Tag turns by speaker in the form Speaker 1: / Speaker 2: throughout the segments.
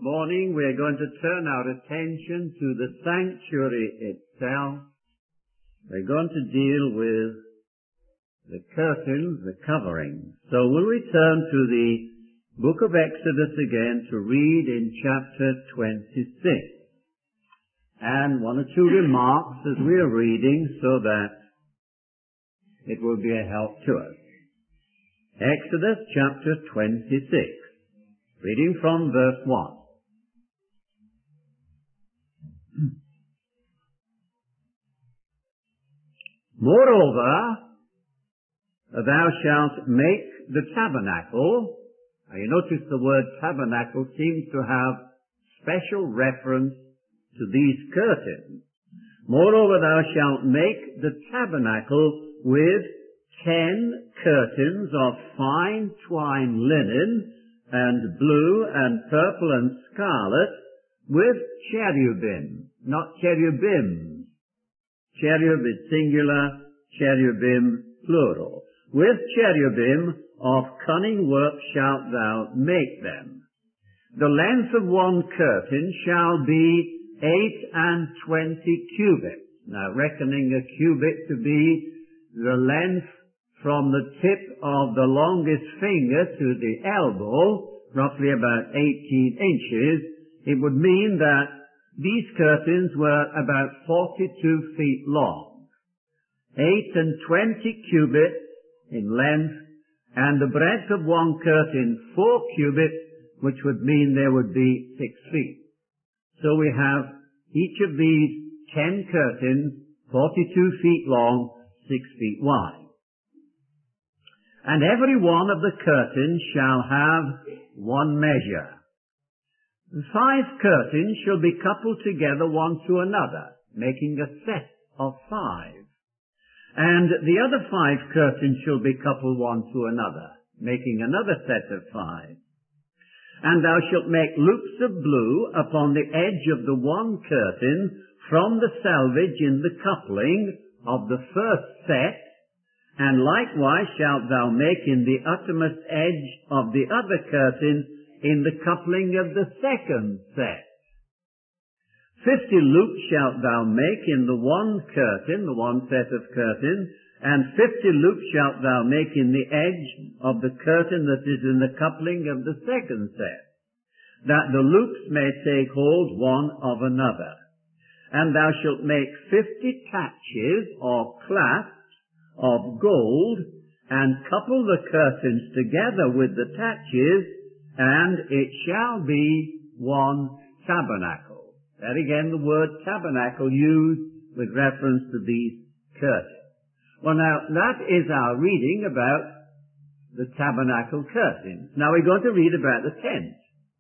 Speaker 1: morning we're going to turn our attention to the sanctuary itself. We're going to deal with the curtains, the covering. So will we turn to the book of Exodus again to read in chapter 26. And one or two remarks as we are reading so that it will be a help to us. Exodus chapter 26, reading from verse 1. Moreover, thou shalt make the tabernacle. Now you notice the word tabernacle seems to have special reference to these curtains. Moreover, thou shalt make the tabernacle with 10 curtains of fine twined linen and blue and purple and scarlet with cherubim, not cherubims. Cherub is singular, cherubim plural. With cherubim of cunning work shalt thou make them. The length of one curtain shall be 28 cubits. Now, reckoning a cubit to be the length from the tip of the longest finger to the elbow, roughly about 18 inches, it would mean that these curtains were about 42 feet long, 28 cubits in length, and the breadth of one curtain 4 cubits, which would mean there would be 6 feet. So we have each of these 10 curtains, 42 feet long, 6 feet wide. And every one of the curtains shall have one measure. 5 curtains shall be coupled together one to another, making a set of 5. And the other 5 curtains shall be coupled one to another, making another set of 5. And thou shalt make loops of blue upon the edge of the one curtain from the selvage in the coupling of the first set, and likewise shalt thou make in the uttermost edge of the other curtain in the coupling of the second set. 50 loops shalt thou make in the one curtain, the one set of curtains, and 50 loops shalt thou make in the edge of the curtain that is in the coupling of the second set, that the loops may take hold one of another. And thou shalt make 50 taches or clasps of gold, and couple the curtains together with the taches, and it shall be one tabernacle. There again the word tabernacle used with reference to these curtains. Well, now, that is our reading about the tabernacle curtains. Now we're going to read about the tent.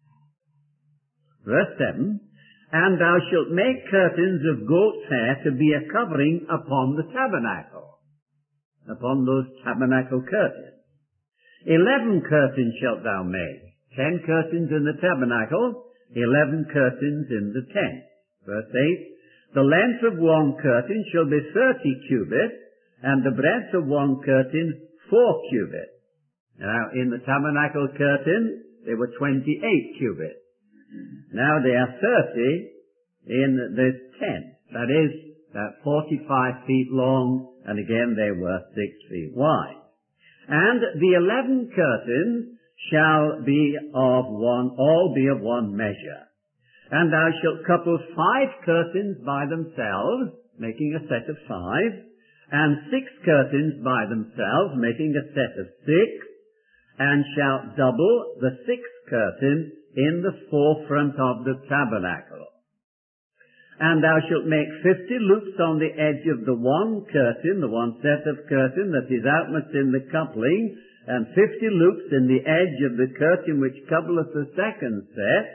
Speaker 1: Verse 7, and thou shalt make curtains of goat's hair to be a covering upon the tabernacle, upon those tabernacle curtains. 11 curtains shalt thou make, 10 curtains in the tabernacle, 11 curtains in the tent. Verse 8, the length of one curtain shall be 30 cubits, and the breadth of one curtain 4 cubits. Now, in the tabernacle curtain, they were 28 cubits. Now they are 30 in this tent. That is, that 45 feet long, and again they were 6 feet wide. And the 11 curtains shall be of one, all be of one measure. And thou shalt couple 5 curtains by themselves, making a set of 5, and 6 curtains by themselves, making a set of 6, and shalt double the 6th curtain in the forefront of the tabernacle. And thou shalt make 50 loops on the edge of the one curtain, the one set of curtain that is outmost in the coupling, and 50 loops in the edge of the curtain which coupleth the second set.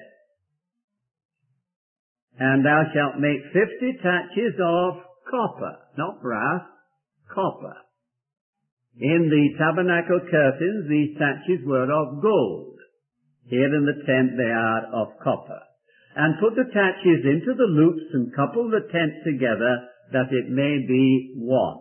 Speaker 1: And thou shalt make 50 taches of copper, not brass, copper. In the tabernacle curtains, these taches were of gold. Here in the tent they are of copper. And put the taches into the loops and couple the tent together that it may be one.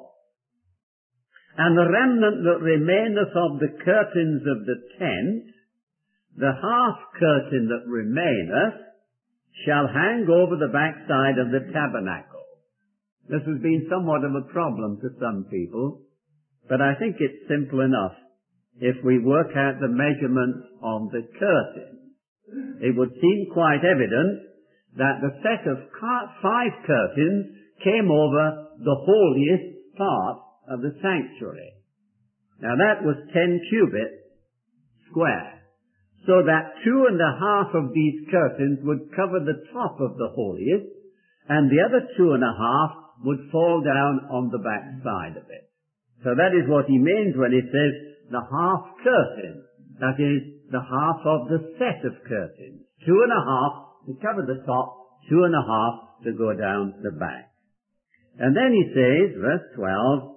Speaker 1: And the remnant that remaineth of the curtains of the tent the half curtain that remaineth shall hang over the backside of the tabernacle. This has been somewhat of a problem to some people, but I think it's simple enough. If we work out the measurements of the curtain, it would seem quite evident that the set of 5 curtains came over the holiest part of the sanctuary. Now that was 10 cubits square. So that 2.5 of these curtains would cover the top of the holiest, and the other 2.5 would fall down on the back side of it. So that is what he means when he says the half curtain. That is the half of the set of curtains. 2.5 to cover the top, 2.5 to go down the back. And then he says, verse 12,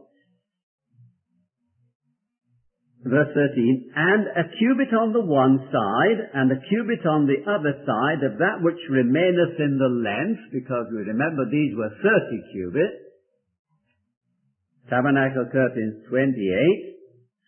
Speaker 1: verse 13, and a cubit on the one side, and a cubit on the other side of that which remaineth in the length, because we remember these were 30 cubits. Tabernacle curtains 28.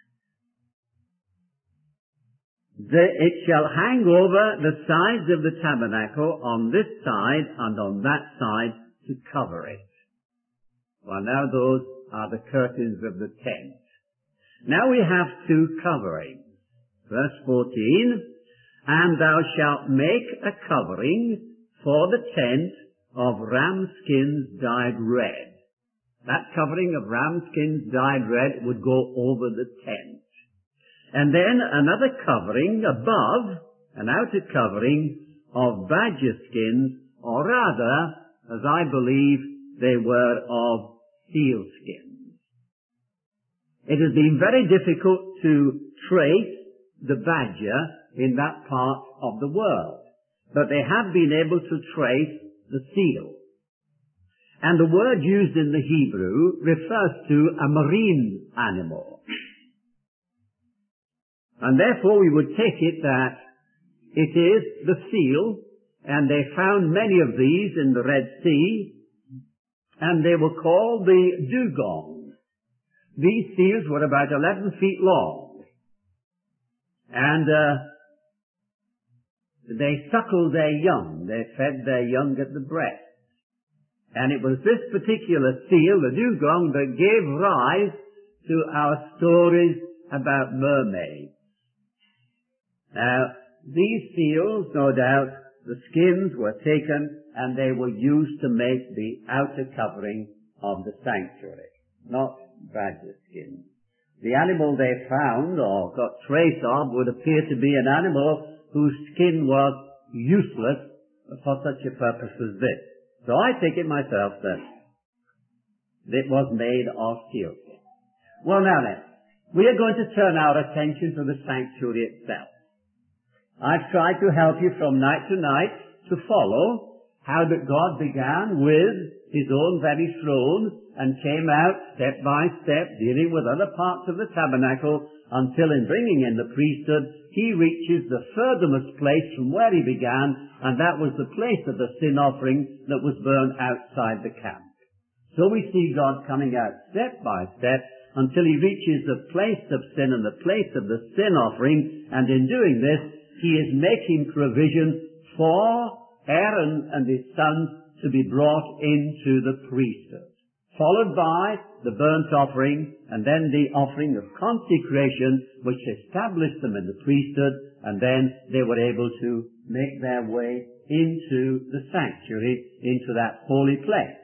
Speaker 1: It shall hang over the sides of the tabernacle on this side and on that side to cover it. Well, now those are the curtains of the tent. Now we have 2 coverings. Verse 14, and thou shalt make a covering for the tent of ram skins dyed red. That covering of ram skins dyed red would go over the tent. And then another covering above, an outer covering of badger skins, or rather, as I believe, they were of seal skins. It has been very difficult to trace the badger in that part of the world, but they have been able to trace the seal. And the word used in the Hebrew refers to a marine animal. And therefore we would take it that it is the seal, and they found many of these in the Red Sea, and they were called the dugong. These seals were about 11 feet long, and they suckled their young. They fed their young at the breast. And it was this particular seal, the dugong, that gave rise to our stories about mermaids. Now, these seals, no doubt, the skins were taken and they were used to make the outer covering of the sanctuary, not badger skin. The animal they found or got trace of would appear to be an animal whose skin was useless for such a purpose as this. So I take it myself that it was made of seal skin. Well, now then, we are going to turn our attention to the sanctuary itself. I've tried to help you from night to night to follow how that God began with his own very throne and came out step by step, dealing with other parts of the tabernacle, until in bringing in the priesthood, he reaches the furthermost place from where he began, and that was the place of the sin offering that was burned outside the camp. So we see God coming out step by step until he reaches the place of sin and the place of the sin offering, and in doing this, he is making provision for Aaron and his sons to be brought into the priesthood, followed by the burnt offering, and then the offering of consecration, which established them in the priesthood, and then they were able to make their way into the sanctuary, into that holy place.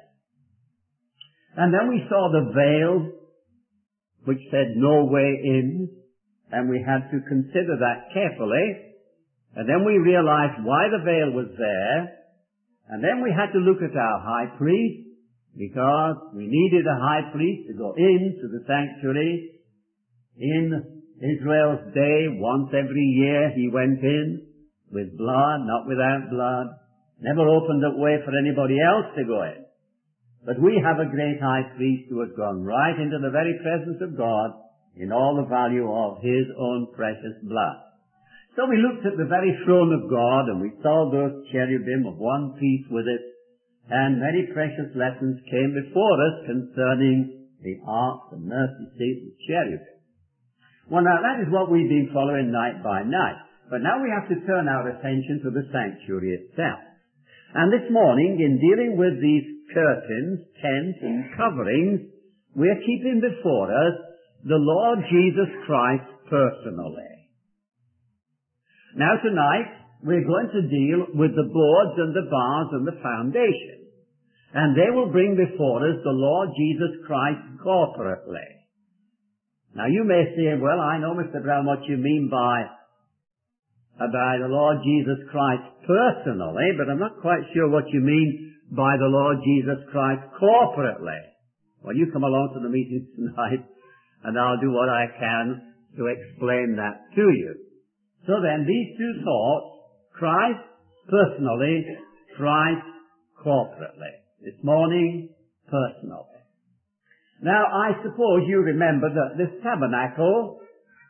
Speaker 1: And then we saw the veil, which said no way in, and we had to consider that carefully. And then we realized why the veil was there, and then we had to look at our high priest, because we needed a high priest to go into the sanctuary. In Israel's day, once every year he went in with blood, not without blood, never opened the way for anybody else to go in. But we have a great high priest who has gone right into the very presence of God in all the value of his own precious blood. So we looked at the very throne of God, and we saw those cherubim of one piece with it, and many precious lessons came before us concerning the ark, the mercy seat, the cherubim. Well, now that is what we've been following night by night. But now we have to turn our attention to the sanctuary itself. And this morning, in dealing with these curtains, tents, and coverings, we are keeping before us the Lord Jesus Christ personally. Now tonight, we're going to deal with the boards and the bars and the foundation. And they will bring before us the Lord Jesus Christ corporately. Now you may say, well, I know, Mr. Brown, what you mean by the Lord Jesus Christ personally, but I'm not quite sure what you mean by the Lord Jesus Christ corporately. Well, you come along to the meeting tonight, and I'll do what I can to explain that to you. So then, these two thoughts, Christ personally, Christ corporately. This morning, personally. Now, I suppose you remember that this tabernacle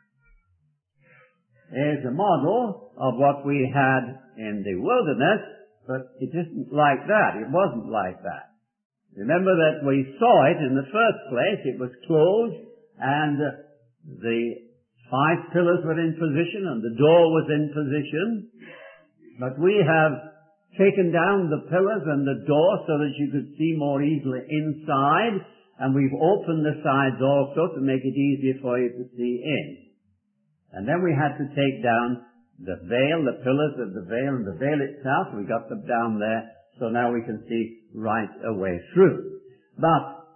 Speaker 1: is a model of what we had in the wilderness, but it isn't like that. It wasn't like that. Remember that we saw it in the first place. It was closed, and the 5 pillars were in position, and the door was in position. But we have taken down the pillars and the door so that you could see more easily inside, and we've opened the sides also to make it easier for you to see in. And then we had to take down the veil, the pillars of the veil, and the veil itself. We got them down there, so now we can see right away through. But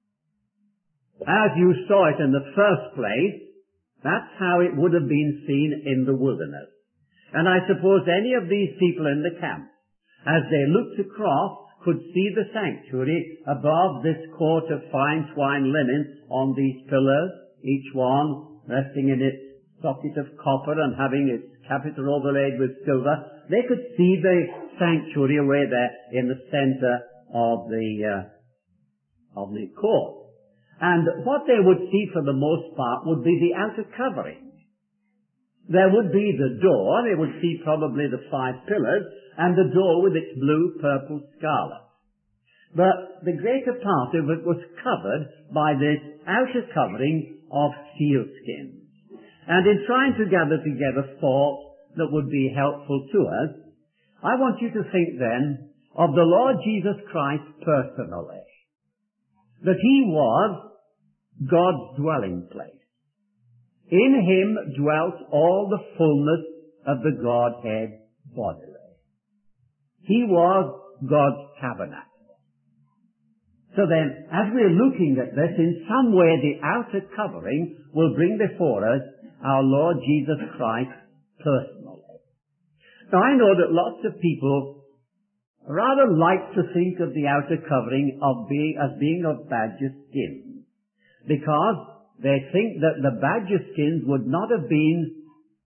Speaker 1: as you saw it in the first place, that's how it would have been seen in the wilderness. And I suppose any of these people in the camp, as they looked across, could see the sanctuary above this court of fine twine linen on these pillars, each one resting in its socket of copper and having its capital overlaid with silver. They could see the sanctuary away there in the center of the court. And what they would see for the most part would be the outer covering. There would be the door. They would see probably the 5 pillars and the door with its blue, purple, scarlet. But the greater part of it was covered by this outer covering of sealskin. And in trying to gather together thoughts that would be helpful to us, I want you to think then of the Lord Jesus Christ personally. That He was God's dwelling place. In Him dwelt all the fullness of the Godhead bodily. He was God's tabernacle. So then, as we're looking at this, in some way the outer covering will bring before us our Lord Jesus Christ personally. Now I know that lots of people rather like to think of the outer covering as being of badger skin, because they think that the badger skins would not have been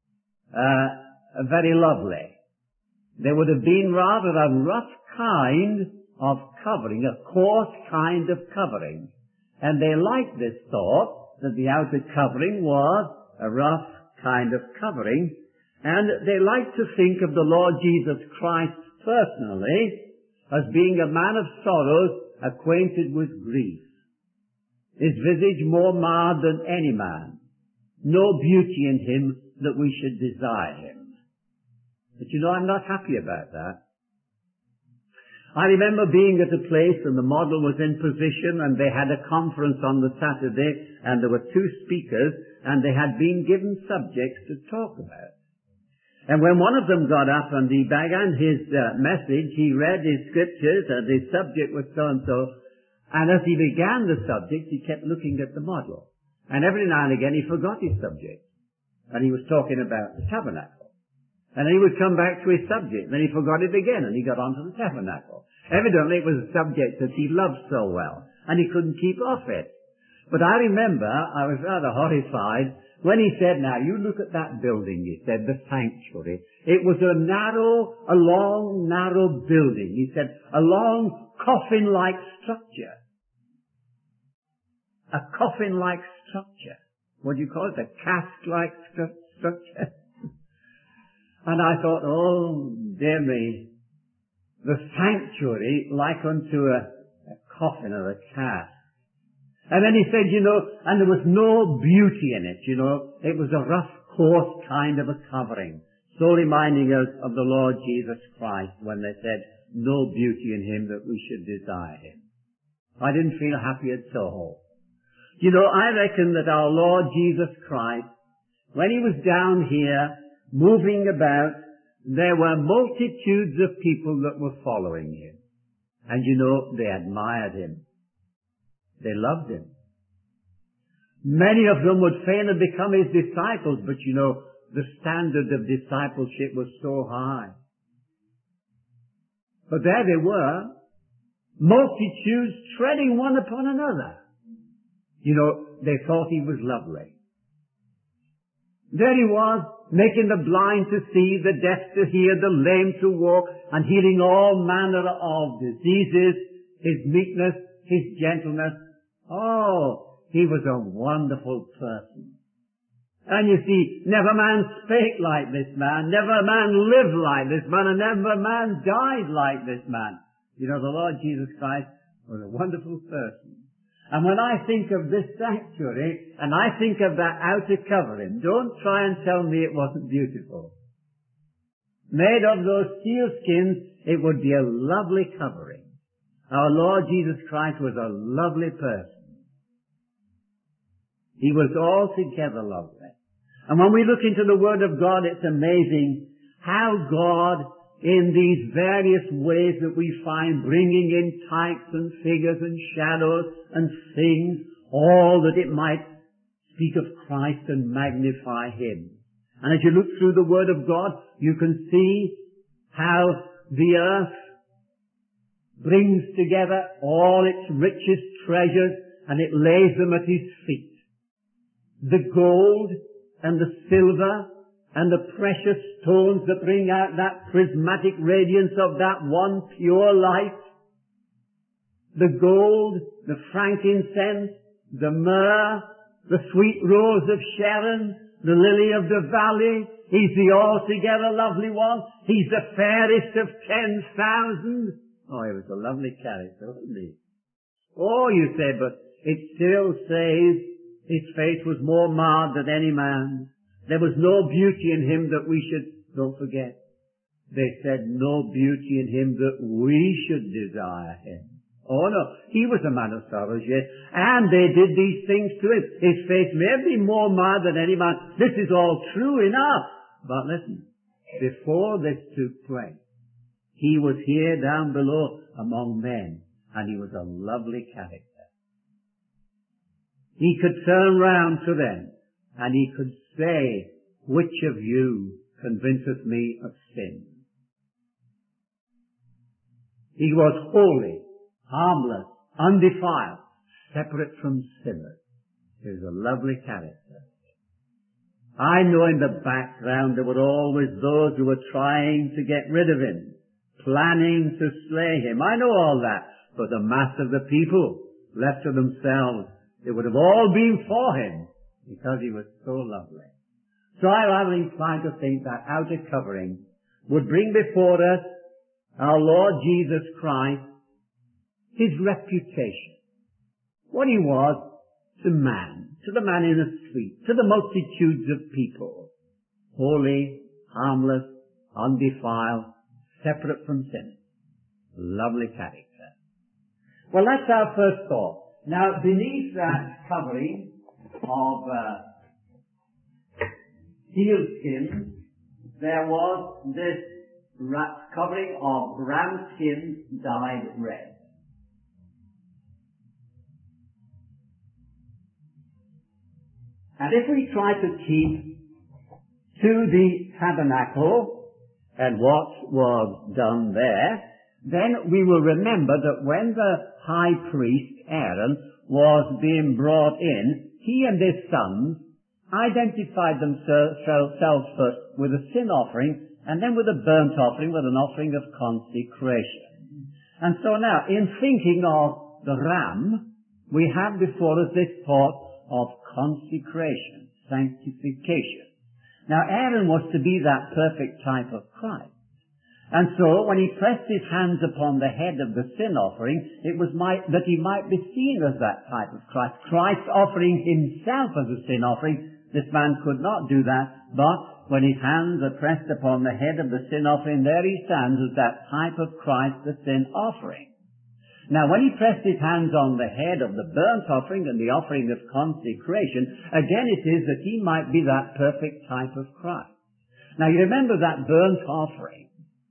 Speaker 1: very lovely. They would have been rather a rough kind of covering, a coarse kind of covering. And they liked this thought, that the outer covering was a rough kind of covering, and they like to think of the Lord Jesus Christ personally as being a man of sorrows, acquainted with grief. His visage more marred than any man, no beauty in him that we should desire him. But you know, I'm not happy about that. I remember being at a place and the model was in position, and they had a conference on the Saturday, and there were 2 speakers, and they had been given subjects to talk about. And when one of them got up and he began his message, he read his scriptures, and his subject was so-and-so, and as he began the subject, he kept looking at the model. And every now and again he forgot his subject, and he was talking about the tabernacle. And then he would come back to his subject, and then he forgot it again, and he got on to the tabernacle. Evidently it was a subject that he loved so well, and he couldn't keep off it. But I remember, I was rather horrified, when he said, now you look at that building, he said, the sanctuary. It was a long, narrow building. He said, a long, coffin-like structure. A coffin-like structure. What do you call it? A cask-like structure. And I thought, oh, dear me, the sanctuary like unto a coffin or a cask. And then he said, and there was no beauty in it, it was a rough, coarse kind of a covering. So reminding us of the Lord Jesus Christ when they said, no beauty in him that we should desire him. I didn't feel happy at all. You know, I reckon that our Lord Jesus Christ, when he was down here, moving about, there were multitudes of people that were following him. And you know, they admired him. They loved him. Many of them would fain have become his disciples, but you know, the standard of discipleship was so high. But there they were, multitudes treading one upon another. You know, they thought he was lovely. There he was, making the blind to see, the deaf to hear, the lame to walk, and healing all manner of diseases, his meekness, his gentleness. Oh, he was a wonderful person. And you see, never man spake like this man, never man lived like this man, and never man died like this man. You know, the Lord Jesus Christ was a wonderful person. And when I think of this sanctuary, and I think of that outer covering, don't try and tell me it wasn't beautiful. Made of those seal skins, it would be a lovely covering. Our Lord Jesus Christ was a lovely person. He was altogether lovely. And when we look into the Word of God, it's amazing how God, in these various ways that we find, bringing in types and figures and shadows and things, all that it might speak of Christ and magnify him. And as you look through the Word of God, you can see how the earth brings together all its richest treasures and it lays them at his feet. The gold and the silver and the precious stones that bring out that prismatic radiance of that one pure light. The gold, the frankincense, the myrrh, the sweet rose of Sharon, the lily of the valley. He's the altogether lovely one. He's the fairest of 10,000. Oh, he was a lovely character, wasn't he? Oh, you say, but it still says his face was more marred than any man's. There was no beauty in him that we should, don't forget, they said no beauty in him that we should desire him. Oh no, he was a man of sorrows, yes, and they did these things to him. His face may be more marred than any man. This is all true enough. But listen, before this took place, he was here down below among men, and he was a lovely character. He could turn round to them, and he could say, which of you convinceth me of sin? He was holy, harmless, undefiled, separate from sinners. He was a lovely character. I know in the background there were always those who were trying to get rid of him, planning to slay him. I know all that, but the mass of the people, left to themselves, they would have all been for him because he was so lovely. So I rather incline to think that outer covering would bring before us our Lord Jesus Christ, his reputation, what he was to man, to the man in the street, to the multitudes of people, holy, harmless, undefiled, separate from sin. Lovely character. Well, that's our first thought. Now, beneath that covering of sealskin, there was this covering of ram skins dyed red. And if we try to keep to the tabernacle and what was done there, then we will remember that when the high priest, Aaron, was being brought in, he and his sons identified themselves first with a sin offering and then with a burnt offering, with an offering of consecration. And so now, in thinking of the ram, we have before us this thought of consecration, sanctification. Now, Aaron was to be that perfect type of Christ. And so, when he pressed his hands upon the head of the sin offering, it was that he might be seen as that type of Christ. Christ offering himself as a sin offering, This man could not do that, but when his hands are pressed upon the head of the sin offering, there he stands as that type of Christ, the sin offering. Now, when he pressed his hands on the head of the burnt offering and the offering of consecration, again it is that he might be that perfect type of Christ. Now, you remember that burnt offering.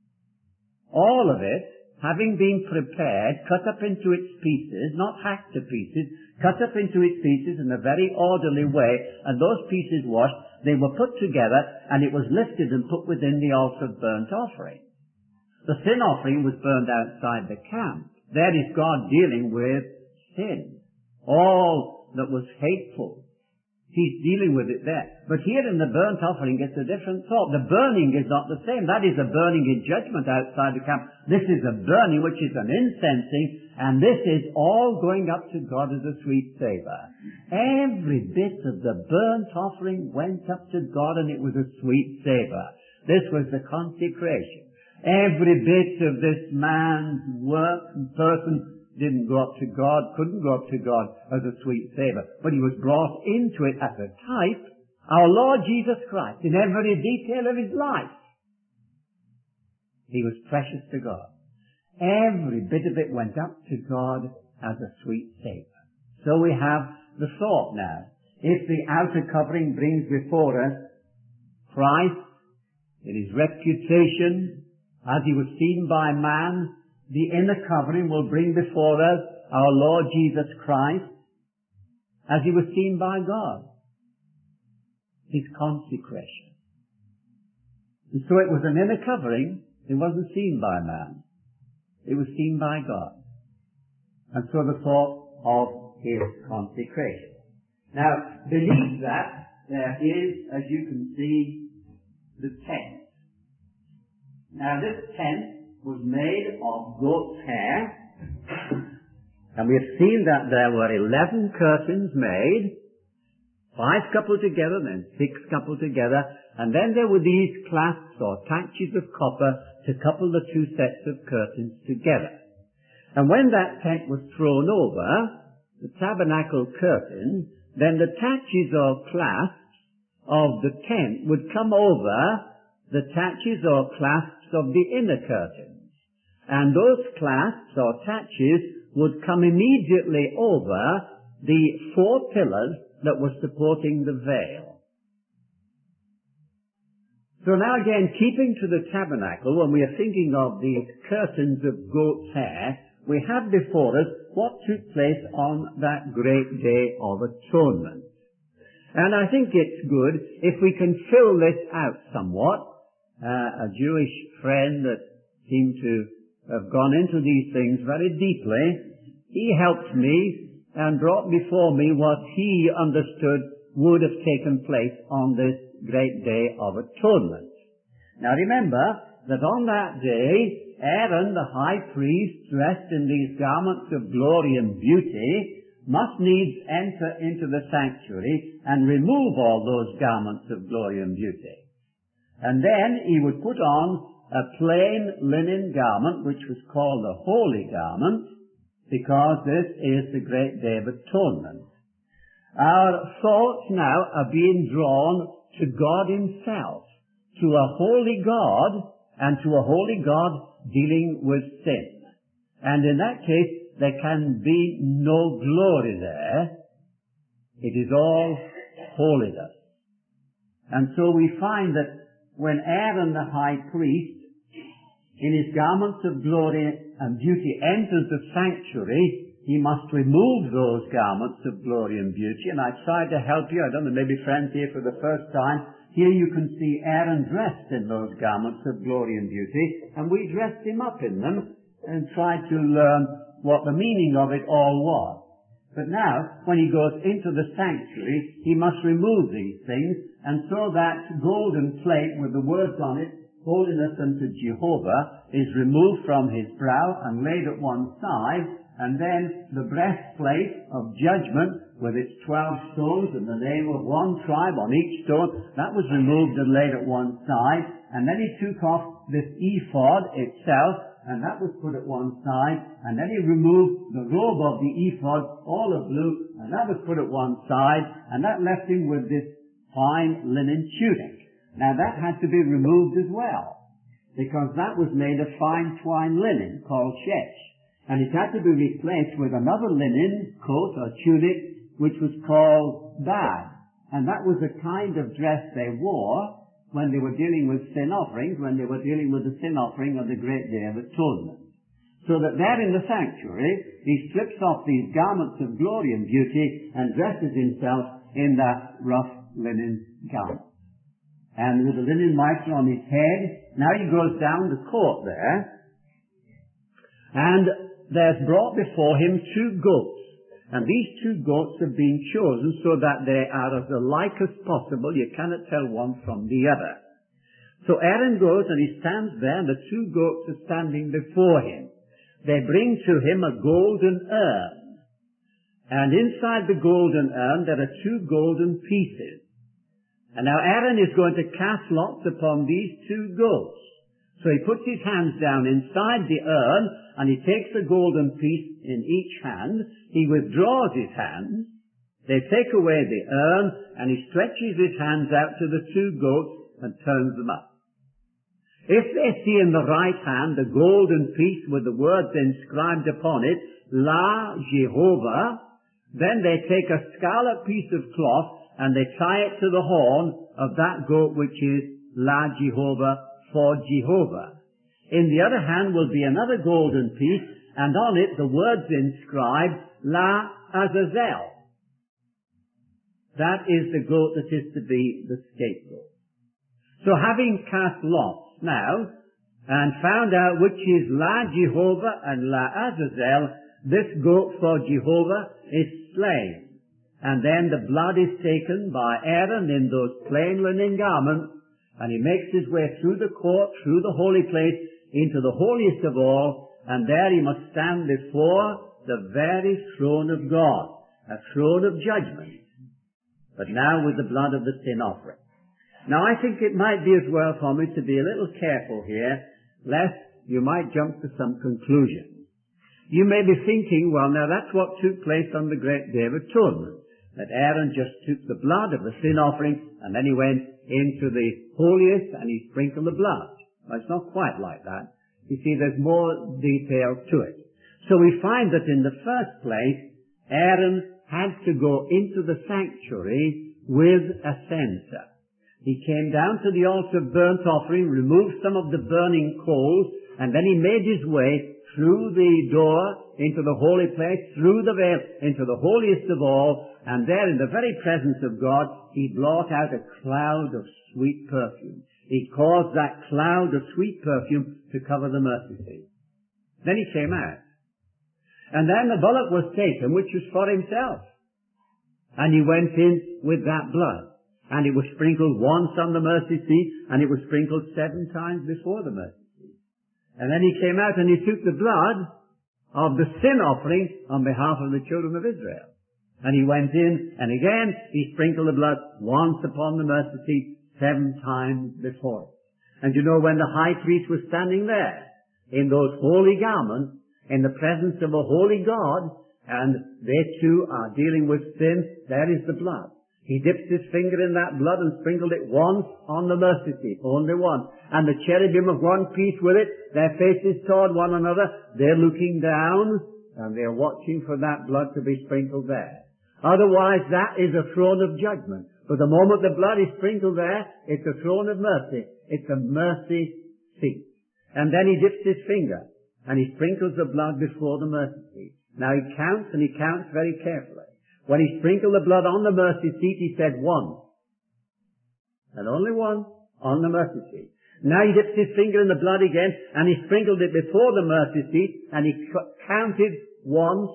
Speaker 1: All of it, having been prepared, cut up into its pieces, not hacked to pieces, cut up into its pieces in a very orderly way, and those pieces washed, they were put together, and it was lifted and put within the altar of burnt offering. The sin offering was burned outside the camp. There is God dealing with sin. All that was hateful. He's dealing with it there. But here in the burnt offering, it's a different thought. The burning is not the same. That is a burning in judgment outside the camp. This is a burning which is an incensing, and this is all going up to God as a sweet savor. Every bit of the burnt offering went up to God, and it was a sweet savor. This was the consecration. Every bit of this man's work and person didn't go up to God, couldn't go up to God as a sweet savor, but he was brought into it as a type, our Lord Jesus Christ, in every detail of his life. He was precious to God. Every bit of it went up to God as a sweet savor. So we have the thought now. If the outer covering brings before us Christ in his reputation, as he was seen by man, the inner covering will bring before us our Lord Jesus Christ as he was seen by God. His consecration. And so it was an inner covering. It wasn't seen by man. It was seen by God. And so the thought of his consecration. Now, beneath that, there is, as you can see, the tent. Now, this tent was made of goat's hair, and we have seen that there were 11 curtains made, 5 coupled together, then 6 coupled together, and then there were these clasps or taches of copper to couple the 2 sets of curtains together. And when that tent was thrown over, the tabernacle curtain, then the taches or clasps of the tent would come over the taches or clasps of the inner curtain. And those clasps or taches would come immediately over the 4 pillars that were supporting the veil. So now again, keeping to the tabernacle, when we are thinking of these curtains of goat's hair, we have before us what took place on that great day of atonement. And I think it's good if we can fill this out somewhat. A Jewish friend that seemed to have gone into these things very deeply, he helped me and brought before me what he understood would have taken place on this great day of atonement. Now remember that on that day, Aaron, the high priest, dressed in these garments of glory and beauty, must needs enter into the sanctuary and remove all those garments of glory and beauty. And then he would put on a plain linen garment, which was called the holy garment, because this is the great day of atonement. Our thoughts now are being drawn to God himself, to a holy God, and to a holy God dealing with sin. And in that case, there can be no glory there. It is all holiness. And so we find that when Aaron the high priest, in his garments of glory and beauty, enters the sanctuary, he must remove those garments of glory and beauty. And I tried to help you. I don't know, maybe friends here for the first time. Here you can see Aaron dressed in those garments of glory and beauty, and we dressed him up in them and tried to learn what the meaning of it all was. But now, when he goes into the sanctuary, he must remove these things, and so that golden plate with the words on it, Holiness unto Jehovah, is removed from his brow and laid at one side, and then the breastplate of judgment with its 12 stones and the name of one tribe on each stone, that was removed and laid at one side, and then he took off this ephod itself, and that was put at one side, and then he removed the robe of the ephod, all of blue, and that was put at one side, and that left him with this fine linen tunic. Now that had to be removed as well, because that was made of fine twine linen called shesh, and it had to be replaced with another linen coat or tunic which was called bad, and that was the kind of dress they wore when they were dealing with sin offerings, when they were dealing with the sin offering of the great Day of Atonement. So that there in the sanctuary, he strips off these garments of glory and beauty and dresses himself in that rough linen garment. And with a linen mitre on his head, now he goes down the court there, and there's brought before him 2 goats. And these 2 goats have been chosen so that they are as alike as possible. You cannot tell one from the other. So Aaron goes and he stands there, and the 2 goats are standing before him. They bring to him a golden urn. And inside the golden urn there are 2 golden pieces. And now Aaron is going to cast lots upon these 2 goats. So he puts his hands down inside the urn, and he takes a golden piece in each hand. He withdraws his hands. They take away the urn, and he stretches his hands out to the 2 goats and turns them up. If they see in the right hand the golden piece with the words inscribed upon it, La Jehovah, then they take a scarlet piece of cloth and they tie it to the horn of that goat which is La Jehovah, for Jehovah. In the other hand will be another golden piece, and on it the words inscribed, La Azazel. That is the goat that is to be the scapegoat. So having cast lots now, and found out which is La Jehovah and La Azazel, this goat for Jehovah is slain. And then the blood is taken by Aaron in those plain linen garments, and he makes his way through the court, through the holy place, into the holiest of all, and there he must stand before the very throne of God, a throne of judgment, but now with the blood of the sin offering. Now I think it might be as well for me to be a little careful here, lest you might jump to some conclusions. You may be thinking, well, now that's what took place on the great Day of Atonement, that Aaron just took the blood of the sin offering, and then he went into the holiest and he sprinkled the blood. Well, it's not quite like that. You see, there's more detail to it. So we find that in the first place, Aaron had to go into the sanctuary with a censer. He came down to the altar of burnt offering, removed some of the burning coals, and then he made his way through the door into the holy place, through the veil into the holiest of all, and there in the very presence of God, he brought out a cloud of sweet perfume. He caused that cloud of sweet perfume to cover the mercy seat. Then he came out. And then the bullock was taken, which was for himself. And he went in with that blood. And it was sprinkled once on the mercy seat, and it was sprinkled 7 times before the mercy seat. And then he came out and he took the blood of the sin offering on behalf of the children of Israel. And he went in, and again he sprinkled the blood once upon the mercy seat, 7 times before it. And you know, when the high priest was standing there, in those holy garments, in the presence of a holy God, and they too are dealing with sin, there is the blood. He dips his finger in that blood and sprinkled it once on the mercy seat, only once. And the cherubim of one piece with it, their faces toward one another, they're looking down, and they're watching for that blood to be sprinkled there. Otherwise, that is a throne of judgment. But the moment the blood is sprinkled there, it's a throne of mercy. It's a mercy seat. And then he dips his finger, and he sprinkles the blood before the mercy seat. Now he counts, and he counts very carefully. When he sprinkled the blood on the mercy seat, he said once. And only once on the mercy seat. Now he dips his finger in the blood again, and he sprinkled it before the mercy seat, and he counted once.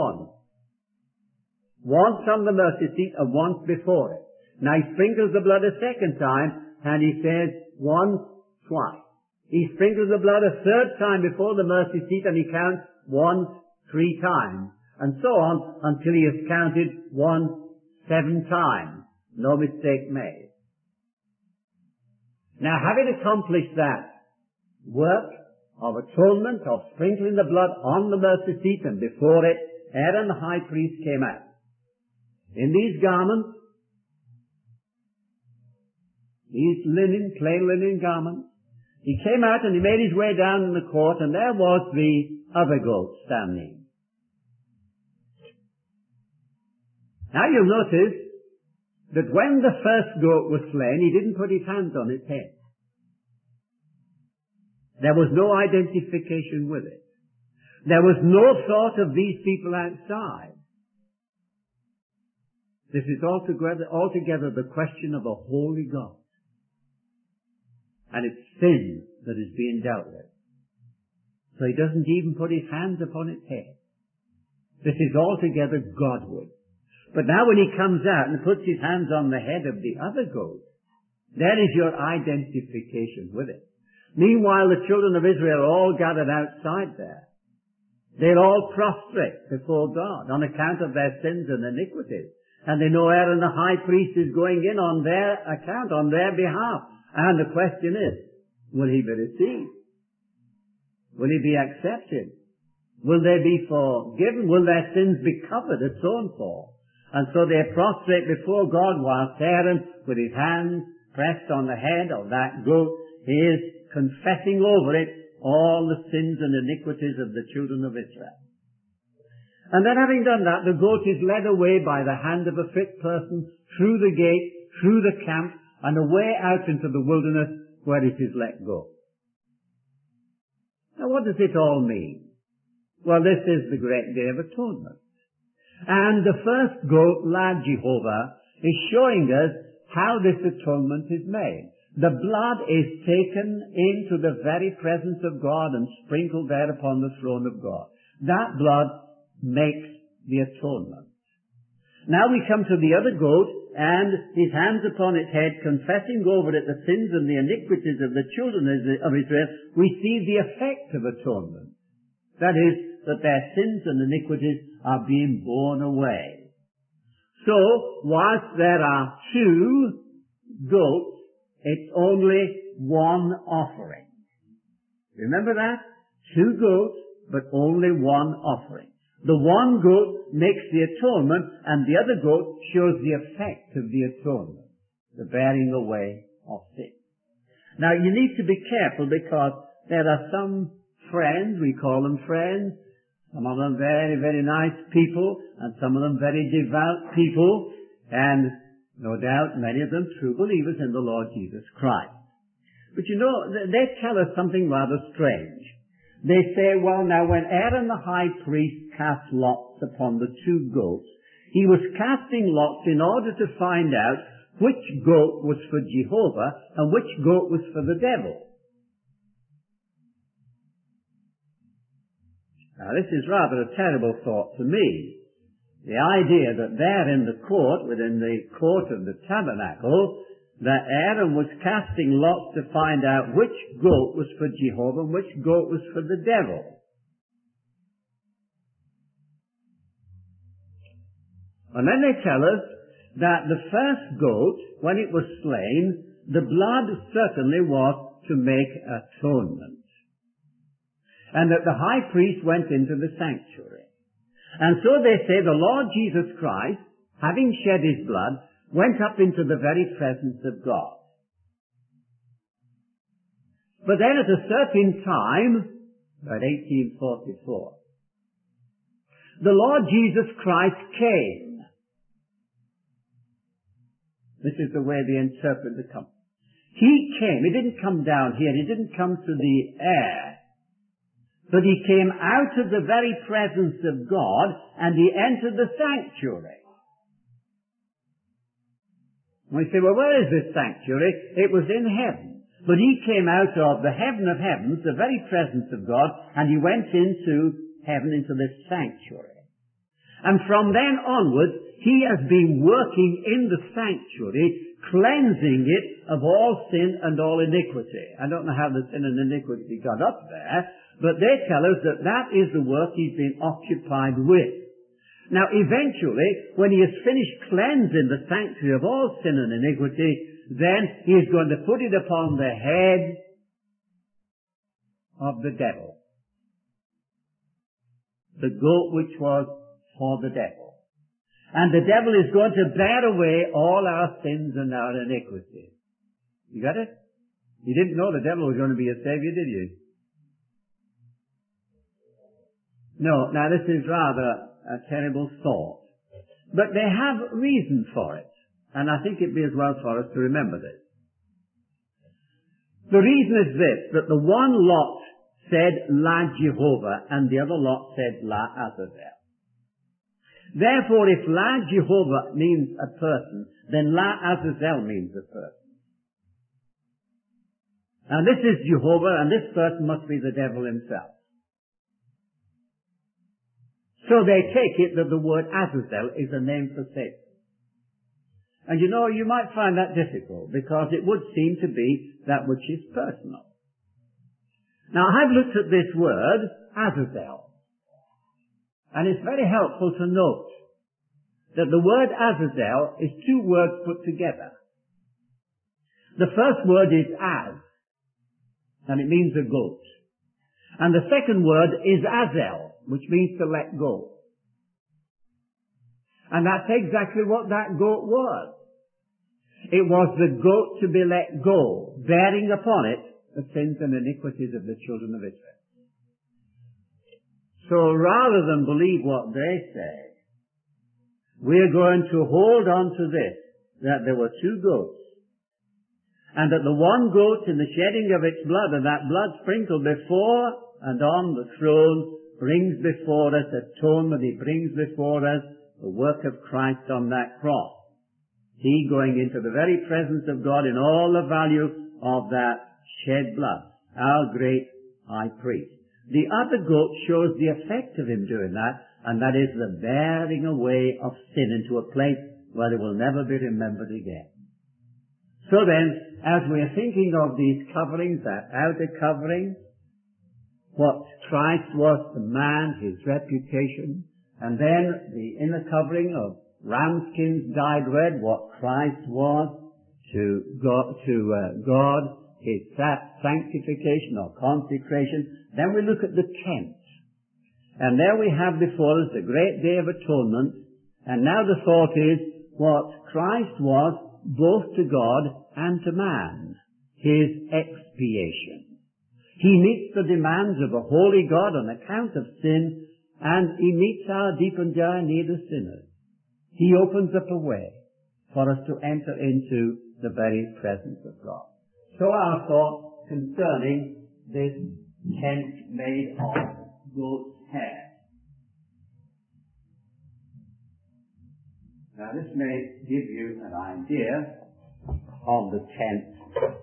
Speaker 1: Once on the mercy seat and once before it. Now he sprinkles the blood a second time, and he says once, twice. He sprinkles the blood a third time before the mercy seat, and he counts once, 3 times. And so on until he has counted 7 times. No mistake made. Now, having accomplished that work of atonement, of sprinkling the blood on the mercy seat and before it, Aaron the high priest came out. In these garments, these linen, plain linen garments. He came out and he made his way down in the court, and there was the other goat standing. Now you'll notice that when the first goat was slain, he didn't put his hands on its head. There was no identification with it. There was no thought of these people outside. This is altogether the question of a holy God. And it's sin that is being dealt with. So he doesn't even put his hands upon its head. This is altogether Godward. But now when he comes out and puts his hands on the head of the other goat, there is your identification with it. Meanwhile, the children of Israel are all gathered outside there. They're all prostrate before God on account of their sins and iniquities. And they know Aaron the high priest is going in on their account, on their behalf. And the question is, will he be received? Will he be accepted? Will they be forgiven? Will their sins be covered, atoned for? And so they prostrate before God whilst Aaron, with his hands pressed on the head of that goat, is confessing over it all the sins and iniquities of the children of Israel. And then having done that, the goat is led away by the hand of a fit person through the gate, through the camp, and away out into the wilderness where it is let go. Now what does it all mean? Well, this is the great day of atonement. And the first goat, Lad Jehovah, is showing us how this atonement is made. The blood is taken into the very presence of God and sprinkled there upon the throne of God. That blood makes the atonement. Now we come to the other goat, and his hands upon its head, confessing over it the sins and the iniquities of the children of Israel. We see the effect of atonement. That is, that their sins and iniquities are being borne away. So, whilst there are two goats, it's only one offering. Remember that? Two goats, but only one offering. The one goat makes the atonement, and the other goat shows the effect of the atonement, the bearing away of sin. Now, you need to be careful because there are some friends, we call them friends, some of them very, very nice people, and some of them very devout people, and no doubt many of them true believers in the Lord Jesus Christ. But you know, they tell us something rather strange. They say, well, now when Aaron the high priest cast lots upon the two goats, he was casting lots in order to find out which goat was for Jehovah and which goat was for the devil. Now this is rather a terrible thought to me. The idea that there in the court, within the court of the tabernacle, that Aaron was casting lots to find out which goat was for Jehovah and which goat was for the devil. And then they tell us that the first goat, when it was slain, the blood certainly was to make atonement. And that the high priest went into the sanctuary. And so they say the Lord Jesus Christ, having shed his blood, went up into the very presence of God. But then at a certain time, about 1844, the Lord Jesus Christ came. This is the way they interpret the come. He came. He didn't come down here. He didn't come to the air. But he came out of the very presence of God and he entered the sanctuary. We say, well, where is this sanctuary? It was in heaven. But he came out of the heaven of heavens, the very presence of God, and he went into heaven, into this sanctuary. And from then onwards, he has been working in the sanctuary, cleansing it of all sin and all iniquity. I don't know how the sin and iniquity got up there, but they tell us that that is the work he's been occupied with. Now, eventually, when he has finished cleansing the sanctuary of all sin and iniquity, then he is going to put it upon the head of the devil. The goat which was for the devil. And the devil is going to bear away all our sins and our iniquities. You got it? You didn't know the devil was going to be a savior, did you? No. Now this is rather a terrible thought. But they have reason for it. And I think it'd be as well for us to remember this. The reason is this, that the one lot said La Jehovah and the other lot said La Azazel. Therefore, if La Jehovah means a person, then La Azazel means a person. And this is Jehovah, and this person must be the devil himself. So they take it that the word Azazel is a name for Satan. And you know, you might find that difficult, because it would seem to be that which is personal. Now, I've looked at this word, Azazel, and it's very helpful to note that the word Azazel is two words put together. The first word is Az, and it means a goat. And the second word is Azel, which means to let go. And that's exactly what that goat was. It was the goat to be let go, bearing upon it the sins and iniquities of the children of Israel. So rather than believe what they say, we're going to hold on to this, that there were two goats, and that the one goat in the shedding of its blood, and that blood sprinkled before and on the throne, brings before us atonement. He brings before us the work of Christ on that cross. He going into the very presence of God in all the value of that shed blood, our great high priest. The other goat shows the effect of him doing that, and that is the bearing away of sin into a place where it will never be remembered again. So then, as we are thinking of these coverings, that outer covering, what Christ was to man, his reputation, and then the inner covering of ram skins dyed red, what Christ was to God, his sanctification or consecration. Then we look at the tent. And there we have before us the great day of atonement. And now the thought is what Christ was both to God and to man, his expiation. He meets the demands of a holy God on account of sin, and he meets our deep and dire need as sinners. He opens up a way for us to enter into the very presence of God. So our thought concerning this tent made of goat's hair. Now this may give you an idea of the tent.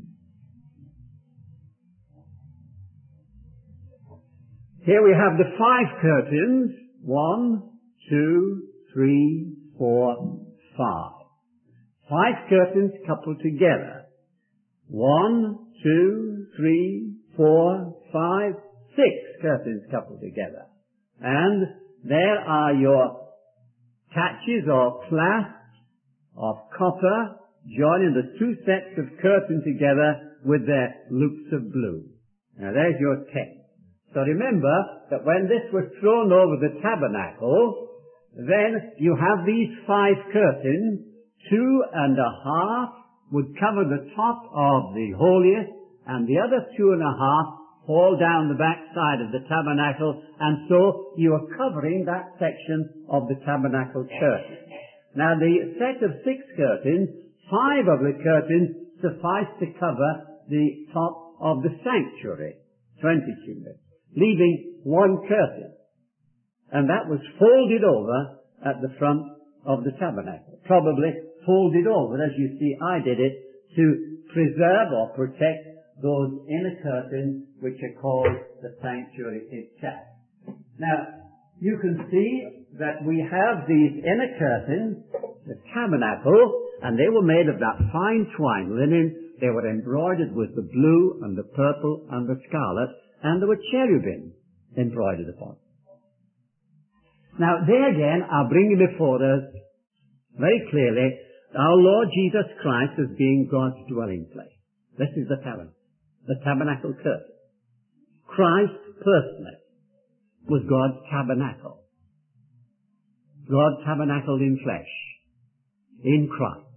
Speaker 1: Here we have the 5 curtains. 1, 2, 3, 4, 5. 5 curtains coupled together. 1, 2, 3, 4, 5, 6 curtains coupled together. And there are your catches or clasps of copper joining the 2 sets of curtains together with their loops of blue. Now there's your tent. So remember that when this was thrown over the tabernacle, then you have these 5 curtains, 2.5 would cover the top of the holiest, and the other 2.5 fall down the back side of the tabernacle, and so you are covering that section of the tabernacle curtain. Now the set of 6 curtains, 5 of the curtains suffice to cover the top of the sanctuary, 20 cubits, leaving 1 curtain. And that was folded over at the front of the tabernacle. Probably folded over, as you see I did it, to preserve or protect those inner curtains which are called the sanctuary itself. Now, you can see that we have these inner curtains, the tabernacle, and they were made of that fine twine linen. They were embroidered with the blue and the purple and the scarlet, and there were cherubim embroidered upon. Now, they again are bringing before us very clearly our Lord Jesus Christ as being God's dwelling place. This is the tabernacle curtain. Christ personally was God's tabernacle. God tabernacled in flesh, in Christ.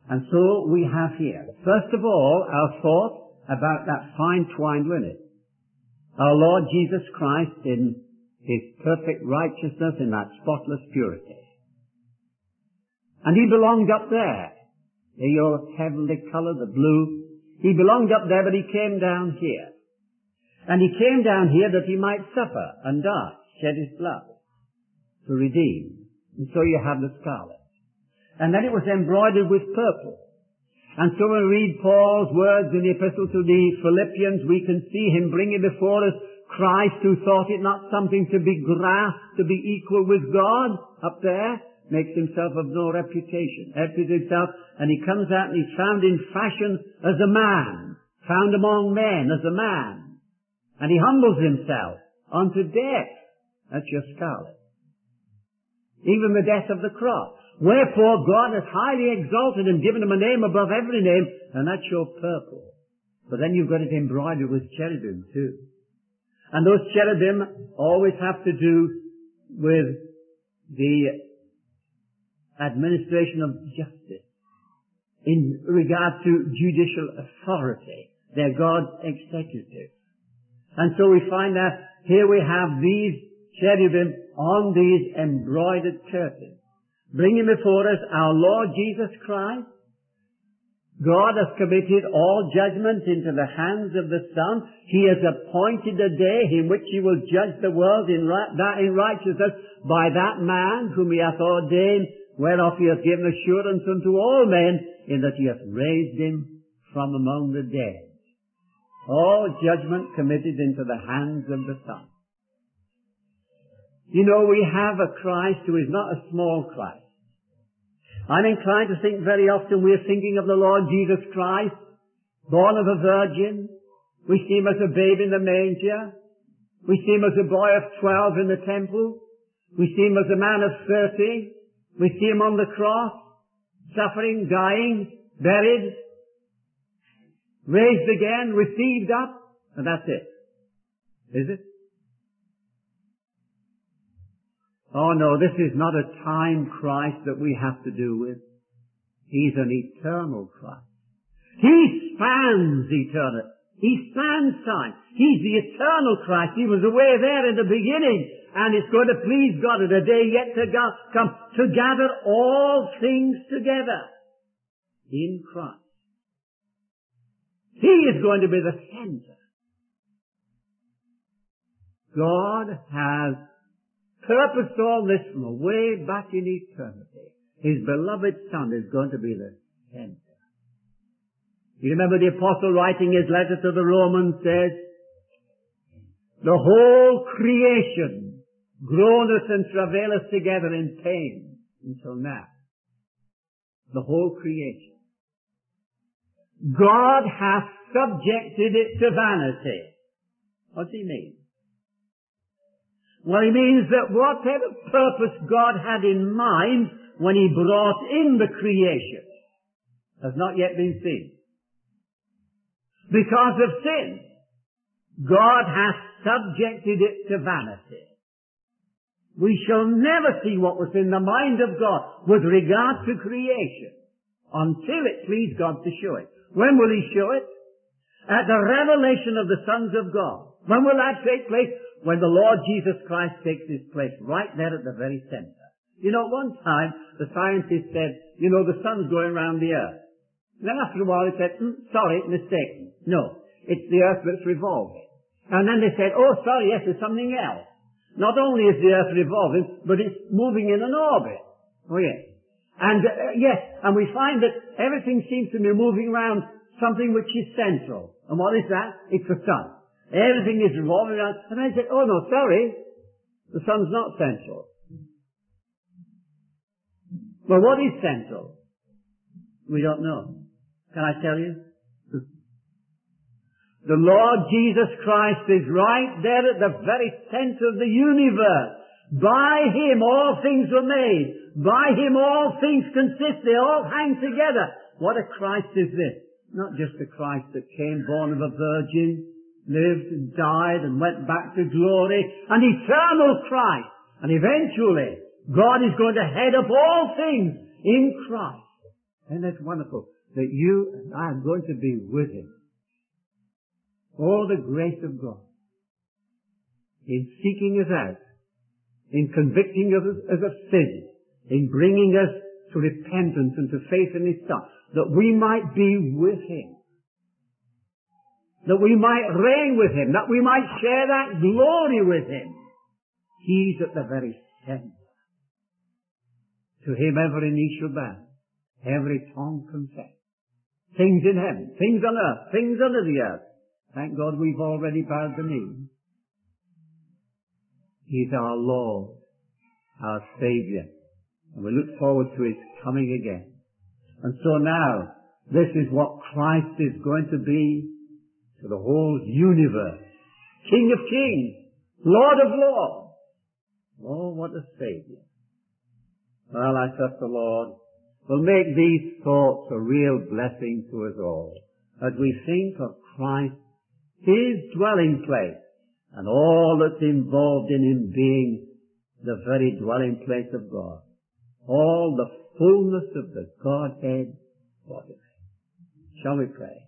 Speaker 1: And so we have here, first of all, our thought about that fine twined linen. Our Lord Jesus Christ in His perfect righteousness, in that spotless purity. And He belonged up there. Your heavenly color, the blue. He belonged up there, but He came down here. And He came down here that He might suffer and die, shed His blood to redeem. And so you have the scarlet. And then it was embroidered with purple. And so when we read Paul's words in the epistle to the Philippians, we can see him bringing before us Christ, who thought it not something to be grasped, to be equal with God up there, makes himself of no reputation, empties himself, and he comes out and he's found in fashion as a man, found among men as a man. And he humbles himself unto death. That's your scarlet. Even the death of the cross. Wherefore God has highly exalted him, given him a name above every name, and that's your purple. But then you've got it embroidered with cherubim too. And those cherubim always have to do with the administration of justice in regard to judicial authority. They're God's executive. And so we find that here we have these cherubim on these embroidered curtains, bringing before us our Lord Jesus Christ. God has committed all judgment into the hands of the Son. He has appointed a day in which He will judge the world in righteousness by that man whom He hath ordained, whereof He hath given assurance unto all men, in that He hath raised Him from among the dead. All judgment committed into the hands of the Son. You know, we have a Christ who is not a small Christ. I'm inclined to think very often we're thinking of the Lord Jesus Christ, born of a virgin. We see Him as a babe in the manger. We see Him as a boy of 12 in the temple. We see Him as a man of 30. We see Him on the cross, suffering, dying, buried, raised again, received up, and that's it. Is it? Oh no, this is not a time Christ that we have to do with. He's an eternal Christ. He spans eternity. He spans time. He's the eternal Christ. He was away there in the beginning, and it's going to please God at a day yet to come to gather all things together in Christ. He is going to be the center. God has purposed all this from way back in eternity. His beloved Son is going to be the center. You remember the apostle writing his letter to the Romans says, the whole creation groaneth and travaileth together in pain until now. The whole creation. God hath subjected it to vanity. What does he mean? Well, he means that whatever purpose God had in mind when He brought in the creation has not yet been seen. Because of sin, God has subjected it to vanity. We shall never see what was in the mind of God with regard to creation until it pleased God to show it. When will He show it? At the revelation of the sons of God. When will that take place? When the Lord Jesus Christ takes His place right there at the very center. You know, one time the scientists said, you know, the sun's going around the earth. And then after a while they said, sorry, mistaken. No, it's the earth that's revolving. And then they said, oh, sorry, yes, there's something else. Not only is the earth revolving, but it's moving in an orbit. Oh, yes. And, yes, and we find that everything seems to be moving around something which is central. And what is that? It's the sun. Everything is revolving around. And I said, oh no, sorry, the sun's not central. Well, what is central? We don't know. Can I tell you? The Lord Jesus Christ is right there at the very center of the universe. By Him all things were made. By Him all things consist. They all hang together. What a Christ is this? Not just a Christ that came born of a virgin, lived and died and went back to glory, an eternal Christ. And eventually, God is going to head up all things in Christ. And that's wonderful that you and I are going to be with Him. All the grace of God in seeking us out, in convicting us of sin, in bringing us to repentance and to faith in His Son, that we might be with Him, that we might reign with Him, that we might share that glory with Him. He's at the very center. To Him every knee shall bow, every tongue confess. Things in heaven, things on earth, things under the earth. Thank God we've already bowed the knee. He's our Lord, our Saviour, and we look forward to His coming again. And so now, this is what Christ is going to be to the whole universe. King of kings, Lord of lords. Oh, what a Saviour. Well, I trust the Lord will make these thoughts a real blessing to us all as we think of Christ, His dwelling place, and all that's involved in Him being the very dwelling place of God. All the fullness of the Godhead bodily. Shall we pray?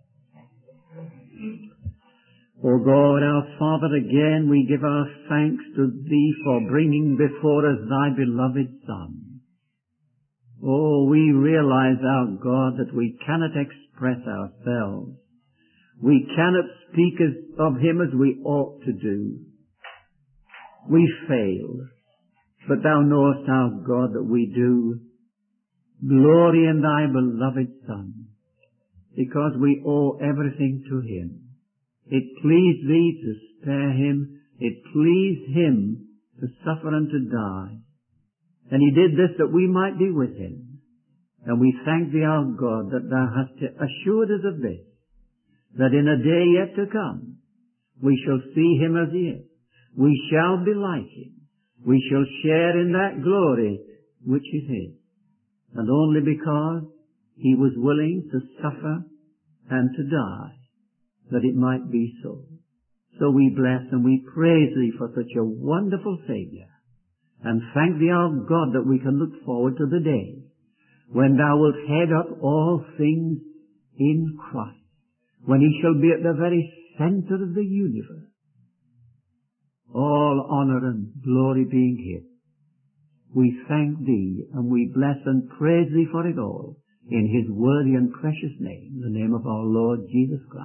Speaker 1: O God, our Father, again we give our thanks to Thee for bringing before us Thy beloved Son. Oh, we realize, our God, that we cannot express ourselves. We cannot speak of Him as we ought to do. We fail. But Thou knowest, our God, that we do. Glory in Thy beloved Son, because we owe everything to Him. It pleased Thee to spare Him. It pleased Him to suffer and to die. And He did this that we might be with Him. And we thank Thee, our God, that Thou hast assured us of this, that in a day yet to come, we shall see Him as He is. We shall be like Him. We shall share in that glory which is His. And only because He was willing to suffer and to die, that it might be so. So we bless and we praise Thee for such a wonderful Saviour. And thank Thee, our God, that we can look forward to the day when Thou wilt head up all things in Christ, when He shall be at the very center of the universe. All honor and glory being His. We thank Thee and we bless and praise Thee for it all in His worthy and precious name, the name of our Lord Jesus Christ.